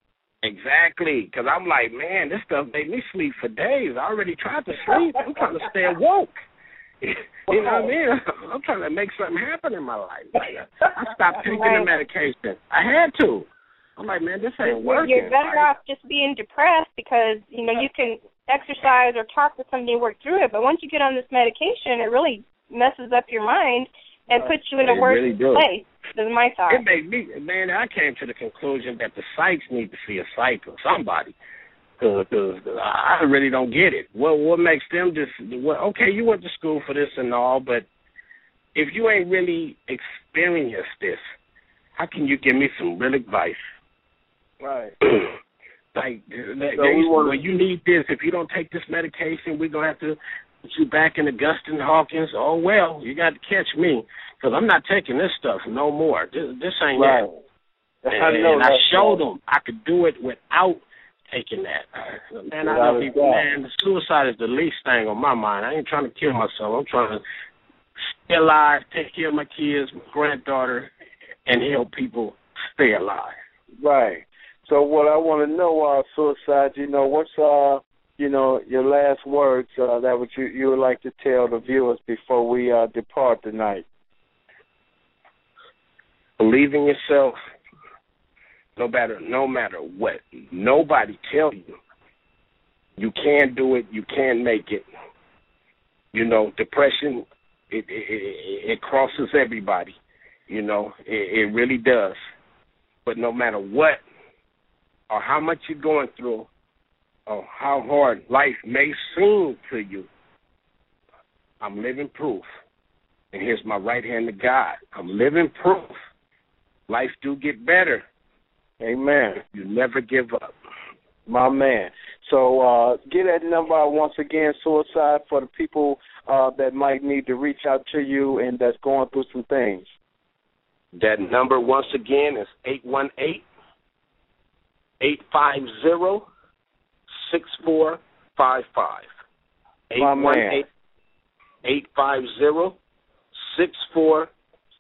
Exactly, because I'm like, man, this stuff made me sleep for days. I already tried to sleep. I'm trying to stay woke. You know what I mean? I'm trying to make something happen in my life. Like, I stopped taking right. the medication. I had to. I'm like, man, this ain't working. You're better like, off just being depressed because, you know, you can exercise or talk to somebody and work through it. But once you get on this medication, it really messes up your mind and puts you in a it worse really place. That's my thought. It made me, man, I came to the conclusion that the psychs need to see a psych or somebody. Because I really don't get it. What what makes them just, well, okay, you went to school for this and all, but if you ain't really experienced this, how can you give me some real advice? Right. like, so they, they, well, you need this. If you don't take this medication, we're going to have to put you back in Augustine Hawkins. Oh, well, you got to catch me because I'm not taking this stuff no more. This, this ain't right. it. And I, know and I showed them I could do it without taking that. Man, I know people, man, the suicide is the least thing on my mind. I ain't trying to kill myself. I'm trying to stay alive, take care of my kids, my granddaughter, and help people stay alive. Right. So what I want to know, uh, Suicide, you know, what's, uh, you know, your last words uh, that would you, you would like to tell the viewers before we uh, depart tonight? Believe in yourself, no matter no matter what. Nobody tell you. You can do it. You can make it. You know, depression, it it, it crosses everybody. You know, it, it really does. But no matter what or how much you're going through or how hard life may seem to you, I'm living proof. And here's my right hand to God. I'm living proof. Life do get better. Amen. You never give up. My man. So uh, get that number once again, Suicide, for the people uh, that might need to reach out to you and that's going through some things. That number, once again, is eight one eight, eight five zero, six four five five. eight one eight, eight five zero, six four.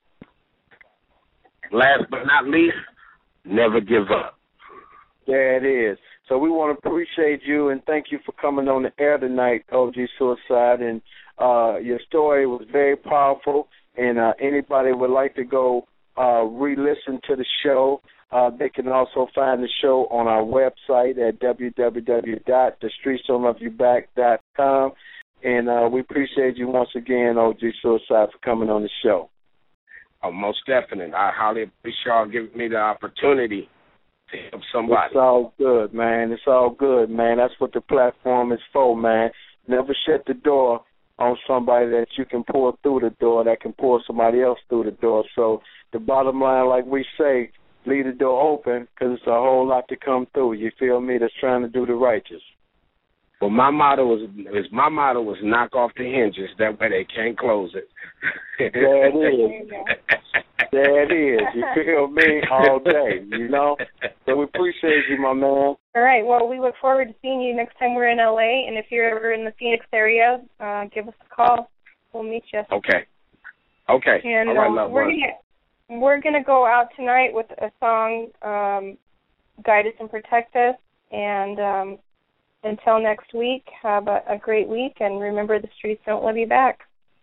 Last but not least, never give up. There it is. So we want to appreciate you and thank you for coming on the air tonight, O G Suicide. And uh, your story was very powerful. And uh, anybody would like to go uh, re-listen to the show, uh, they can also find the show on our website at w w w dot the streets don't love you back dot com. And uh, we appreciate you once again, O G Suicide, for coming on the show. Oh, most definitely. I highly appreciate y'all giving me the opportunity to help somebody. It's all good, man. It's all good, man. That's what the platform is for, man. Never shut the door on somebody that you can pull through the door, that can pull somebody else through the door. So the bottom line, like we say, leave the door open because it's a whole lot to come through. You feel me? That's trying to do the righteous. Well, my motto was is my motto was knock off the hinges. That way they can't close it. There it is. There it is. You feel me? All day, you know? So we appreciate you, my man. All right. Well, we look forward to seeing you next time we're in L A. And if you're ever in the Phoenix area, uh, give us a call. We'll meet you. Okay. Okay. And all right, um, love we're gonna, we're going to go out tonight with a song, um, Guide Us and Protect Us. And um, until next week, have a, a great week. And remember, the streets don't love you back.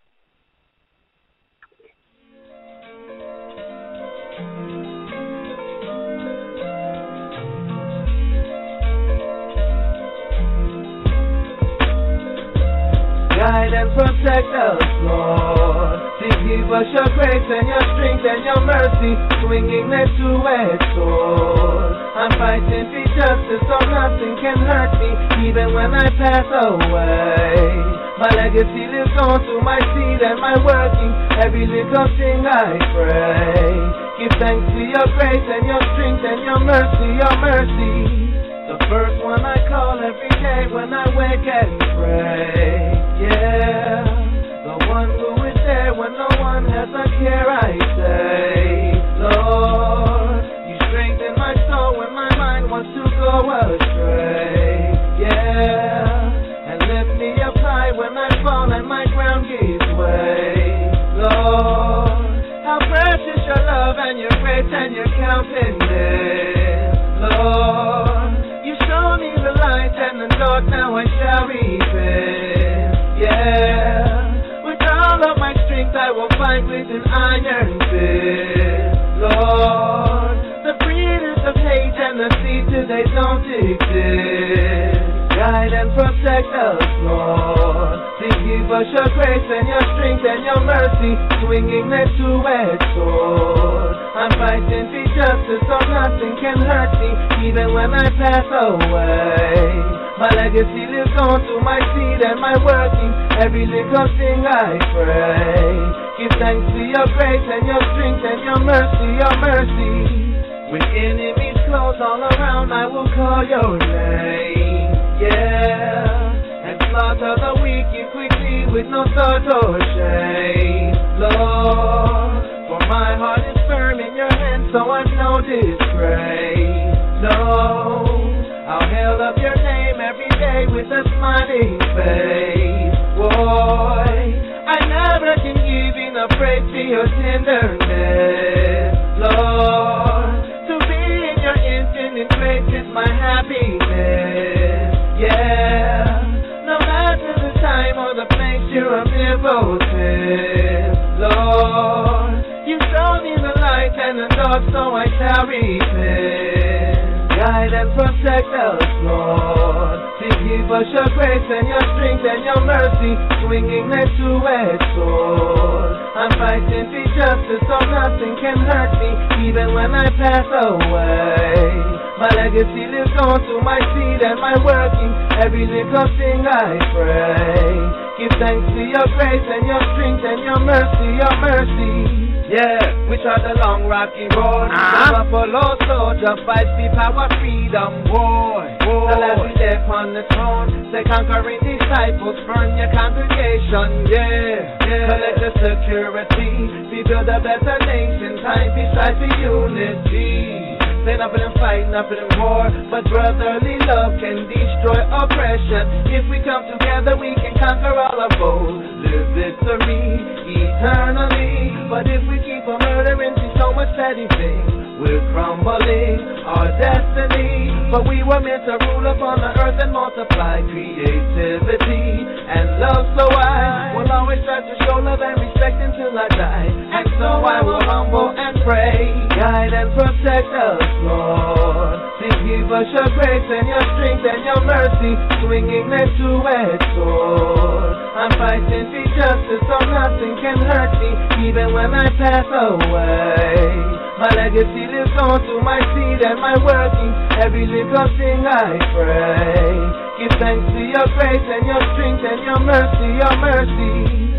Guide and protect us, Lord. To give us your grace and your strength and your mercy, swinging that two-edged sword. I'm fighting for justice so nothing can hurt me, even when I pass away. My legacy lives on through my seed and my working, every little thing I pray. Give thanks to your grace and your strength and your mercy, your mercy. The first one I call every day when I wake and pray. Yeah, the one who is there when no one has a care, I say. Lord, you strengthen my soul when my mind wants to go astray. Yeah, and lift me up high when I fall and my ground gives way. Lord, how precious your love and your grace and your countenance. Lord, you show me the light and the dark, now I shall repent. Yeah, with all of my strength I will fight with an iron fist. Lord, the breeders of hate and the seed today don't exist. Guide and protect us, Lord. To give us your grace and your strength and your mercy, swinging that two-edged sword. I'm fighting for justice so nothing can hurt me, even when I pass away. My legacy lives on through my seed and my working, every little thing I pray. Give thanks to your grace and your strength and your mercy, your mercy. When enemies close all around, I will call your name. Yeah, and slaughter the wicked quickly with no thought or shame. Lord, for my heart is firm in your hands, so I'm no disgrace. No, I'll hail up your name every day with a smiling face. Boy, I never can give enough praise to your tenderness. Lord, to be in your infinite grace is my happiness. Yeah, no matter the time or the place, you're omnipotent. Lord, you show me the light and the dark, so I shall repent. Guide and protect us, Lord. To give us your grace and your strength and your mercy, swinging that two-edged sword. I'm fighting for justice so nothing can hurt me, even when I pass away. My legacy lives on through my seed and my working, every little thing I pray. Give thanks to your grace and your strength and your mercy, your mercy. Yeah, which are the long rocky road. Uh-huh. Follow soldier, fight the power, freedom, war. war. The last is there upon the throne. Say conquering disciples, burn your congregation, yeah. yeah. Collect the security, we build a better nation, time beside the unity. They're not for them fight, not for them war, but brotherly love can destroy oppression. If we come together, we can conquer all our foes. Live victory eternally. But if we keep on murdering, see so much petty things, we're crumbling our destiny. But we were meant to rule upon the earth and multiply creativity and love. So I will always try to show love and respect until I die. And so I will humble and pray, guide and protect us, Lord. Please give us your grace and your strength and your mercy, swinging that two-edged sword. I'm fighting for justice so nothing can hurt me, even when I pass away. My legacy lives on to my seed and my working. Every little thing I pray. Give thanks to your grace and your strength and your mercy, your mercy.